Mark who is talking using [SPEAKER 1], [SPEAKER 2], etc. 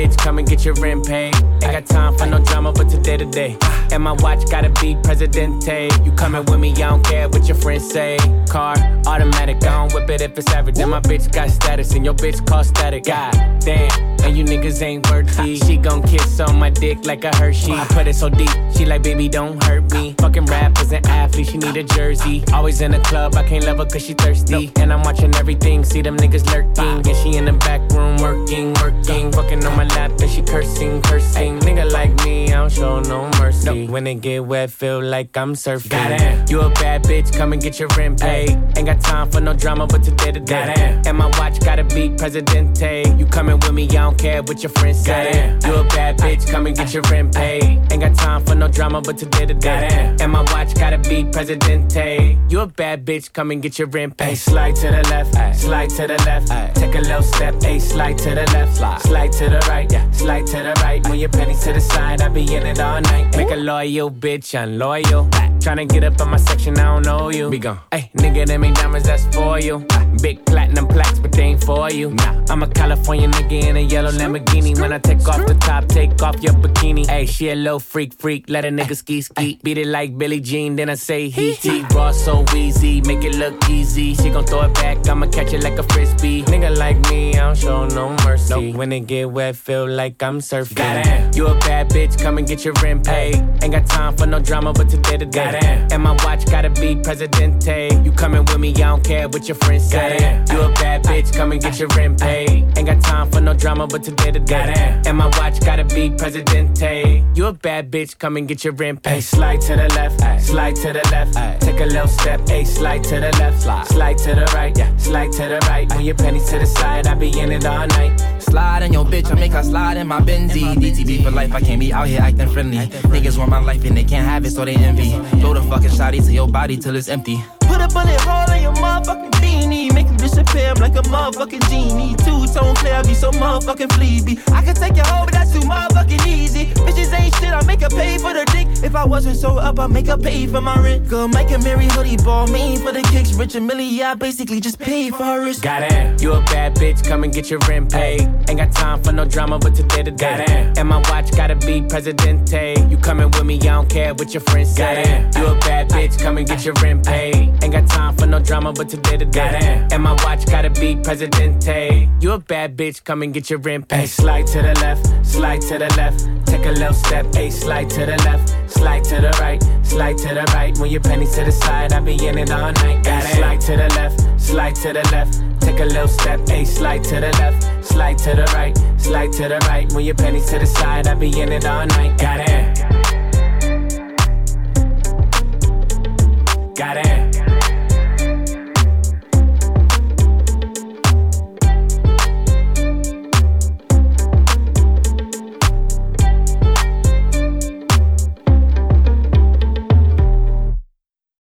[SPEAKER 1] bitch, come and get your rent paid. Ain't got time for no drama, but today to day. And my watch gotta be Presidente. You coming with me, I don't care what your friends say. Car, automatic, I don't whip it if it's average. And my bitch got status, and your bitch call static. God damn, and you niggas ain't worthy. She gon' kiss on my dick like a Hershey. I put it so deep, she like, baby, don't hurt me. Fucking rappers and athletes, she need a jersey. Always in the club, I can't love her cause she thirsty. And I'm watching everything, see them niggas lurking. And she in the back room working. Fucking on my lap and she cursing. Nigga like me, I don't show no mercy. When it get wet, feel like I'm surfing. Goddamn. You a bad bitch, come and get your rent paid. Ain't got time for no drama, but today to day. Goddamn. And my watch gotta be Presidente. You coming with me, I don't care what your friends say. You a bad bitch, come and get your rent paid. Ain't got time for no drama, but today to day. And my watch gotta be Presidente. You a bad bitch, come and get your rent paid. Slide to the left, slide to the left. Take a little step, slide to the left, slide to the right, slide to the right. When your pennies to the side, I be in it all night. Make a loyal bitch unloyal. Tryna get up on my section, I don't know you. Be gone. Ay, nigga, them ain't diamonds, that's for you. Big platinum plaques, but they ain't for you. Nah, I'm a California nigga in a yellow Lamborghini. When I take off the top, take off your bikini. Ay, she a little freak, let a nigga ski. Beat it like Billie Jean, then I say he. Raw so easy, make it look easy. She gon' throw it back, I'ma catch it like a frisbee. Nigga like me, I don't show no mercy. Nope. When it get wet, feel like I'm surfing. Goddamn. You a bad bitch, come and get your rent paid. Ain't got time for no drama, but today to day. And my watch gotta be Presidente. You coming with me, I don't care what your friends say. You a bad bitch, come and get your rent paid. Ain't got time for no drama, but today to day. And my watch gotta be Presidente. You a bad bitch, come and get your rent paid. Slide to the left, slide to the left. Take a little step, slide to the left, slide to the right, slide to the right. When your pennies to the side, I be in it all night.
[SPEAKER 2] Slide in your bitch, I make her slide in my Benzie. DTB for life, I can't be out here acting friendly. Niggas want my life and they can't have it, so they envy. Throw the fucking shotty to your body till it's empty. Put a bullet hole in your motherfucking beanie. Make him disappear, I'm like a motherfucking genie. Two-tone flare, be so motherfucking fleeby. I can take you home, but that's too motherfucking easy. Bitches ain't shit, I make her pay for the dick. If I wasn't so up, I make her pay for my rent. Girl, make a Mary hoodie ball, mean for the kicks. Rich and Millie, yeah, I basically just pay for her wrist.
[SPEAKER 1] Goddamn, you a bad bitch, come and get your rent paid. Ain't got time for no drama, but today to day. And my watch gotta be Presidente. You coming with me, I don't care what your friends say. You a bad bitch, come and get your rent paid. Ain't got time for no drama, but today to day. And my watch gotta be Presidente. You a bad bitch, come and get your rent paid. Slide to the left, slide to the left. Take a little step, slide to the left, slide to the right, slide to the right. When your pennies to the side, I be in it all night. Slide to the left, slide to the left. Take a little step, slide to the left, slide to the right, slide to the right. When your pennies to the side, I be in it all night. Got it.